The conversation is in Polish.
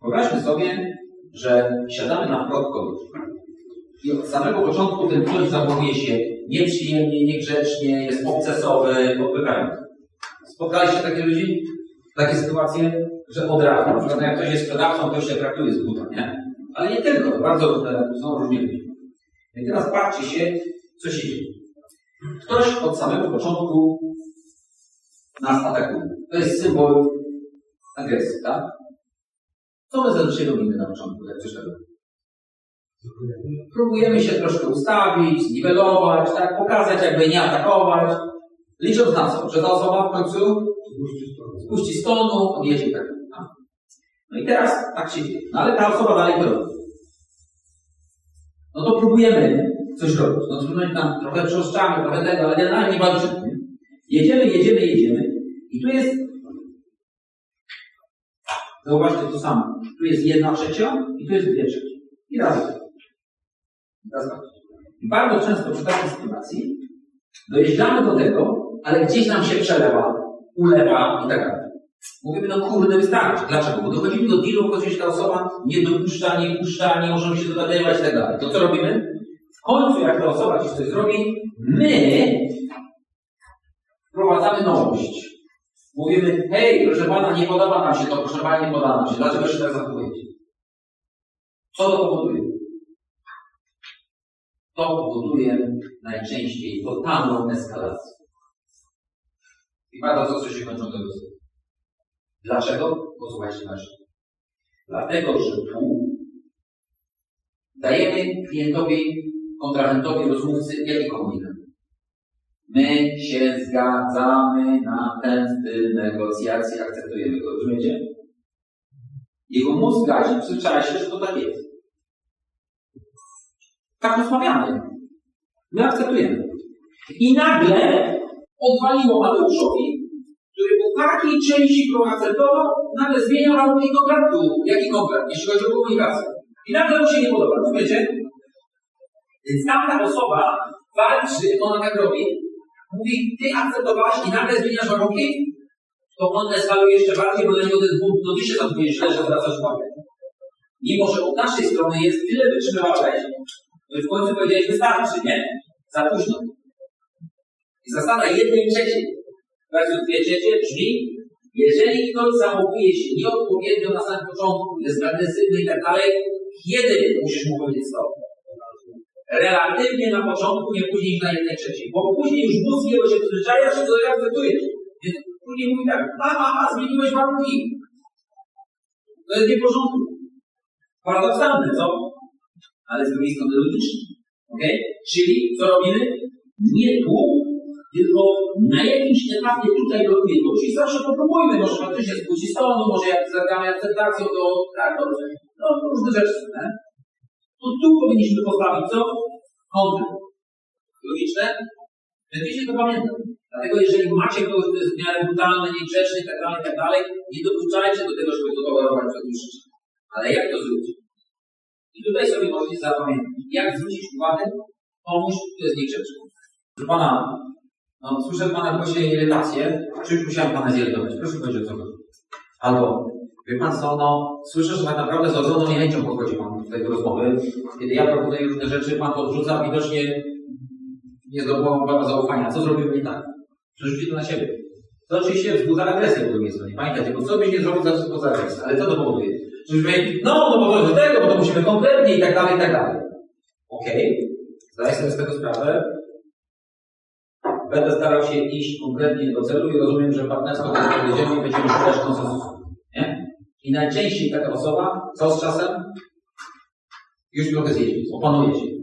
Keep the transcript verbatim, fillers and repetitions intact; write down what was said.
Wyobraźmy sobie, że siadamy na wprost kogoś i od samego początku ten ktoś zachowuje się nieprzyjemnie, niegrzecznie, jest obcesowy, odpychający. Spotkaliście takie ludzi? Takie sytuacje, że od razu, na przykład jak ktoś jest sprzedawcą, ktoś się traktuje z buta, nie? Ale nie tylko, bardzo różne, są różni ludzie. I teraz patrzcie się, co się dzieje. Ktoś od samego początku nas atakuje. To jest symbol agresji, tak? Co my zazwyczaj robimy na początku, jak coś takiego? Próbujemy się troszkę ustawić, zniwelować, tak? Pokazać, jakby nie atakować. Licząc na co? Że ta osoba w końcu spuści z tonu, odjedzie i tak. No i teraz tak się dzieje. No ale ta osoba dalej to robi. No to próbujemy coś robić. No trudno tam trochę przeoszczamy, trochę tego, ale generalnie nie walczymy. Jedziemy, jedziemy, jedziemy. I tu jest, zauważcie to samo. Tu jest jedna trzecia i tu jest dwie trzecie. I razem. Teraz tak. Bardzo często przy takiej sytuacji dojeżdżamy do tego, ale gdzieś nam się przelewa, ulewa i tak dalej. Mówimy, no kurde, wystarczy. Dlaczego? Bo dochodzimy do dealu, w którym ta osoba nie dopuszcza, nie puszcza, nie możemy się dogadywać i tak dalej. To co robimy? W końcu, jak ta osoba ci coś zrobi, my wprowadzamy nowość. Mówimy, hej, proszę pana, nie podoba nam się to, proszę pana, nie podoba nam się. Dlaczego się tak zachowujecie? Co to powoduje? To powoduje najczęściej totalną eskalację. I bardzo co się kończą tego sytuacji. Dlaczego? Posłuchajcie na rzecz. Dlatego, że tu dajemy klientowi, kontrahentowi, rozmówcy jaki komunikat? My się zgadzamy na ten styl negocjacji, akceptujemy go. Rozumiecie? Jego mózg gazi, przyzwyczaja się, że to tak jest. Tak rozmawiamy. My akceptujemy. I nagle odwaliło Mateuszowi, który po takiej części, którą akceptował, nagle zmienia warunki kontraktu. Jaki kontrakt? Jeśli chodzi o komunikację. I nagle mu się nie podoba. Rozumiecie? Więc tamta osoba walczy, ona tak robi, mówi, ty akceptowałeś i nagle zmieniasz warunki, to on eskaluje jeszcze bardziej, bo dla niego ten punkt, no ty się zachowuje źle, że zwracasz uwagę. Mimo, że od naszej strony jest tyle wytrzymałeś, że w końcu powiedziałeś, wystarczy, nie? Za późno. I zasada jednej trzeciej versus dwie trzecie brzmi, jeżeli ktoś zachowuje się nieodpowiednio na samym początku, jest agresywny i tak dalej, kiedy musisz mu powiedzieć stop? Relatywnie na początku, nie później niż na jednej trzeciej. Bo później już mózg jego się przyzwyczaja, że to akceptujesz. Więc później mówi tak, a, a, a, zmieniłeś warunki. To jest nie w porządku. Paradoksalne, co? Ale z drugiej strony logiczne. Okay? Czyli co robimy? Nie tu, tylko na jakimś etapie tutaj blokuje to. Czyli zawsze popróbujmy, może faktycznie spłuci stonu, może jak zagramy akceptacją, to tak, dobrze. No, różne rzeczy, nie? To tu powinniśmy postawić co? Konflikt. Logiczne? Będziecie to pamiętać. Dlatego jeżeli macie kogoś, kto jest w miarę brutalny, niegrzeczny i tak dalej, i tak dalej, nie dopuszczajcie do tego, żeby to tolerować przez dłuższy czas. Ale jak to zrobić? I tutaj sobie możecie zapamiętać. Jak zwrócić uwagę komuś, kto jest niegrzeczny. Proszę pana, no, słyszę w pana głosie irytację, czy już musiałem pana zirytować? Proszę powiedzieć o co chodzi. Albo, wie pan co, no, słyszę, że tak naprawdę z ogromną niechęcią podchodzi pan do tej rozmowy. Kiedy ja proponuję różne rzeczy, pan to odrzuca, widocznie nie zdobywał prawa zaufania. Co zrobimy nie tak? Przerzućcie to na siebie. To oczywiście wzbudza agresję po drugiej stronie. Pamiętajcie, bo co byś nie zrobił, zawsze to agresję. Ale co to powoduje? Że my, no, no bo to do tego, bo to musimy kompletnie i tak dalej, i tak dalej. Okej, okay. Zdaję sobie z tego sprawę. Będę starał się iść konkretnie do celu i rozumiem, że partnerstwo do tego będziemy i będziemy szukać konsensusu. Nie? I najczęściej taka osoba, co z czasem? Już trochę zjedzie, opanuje się.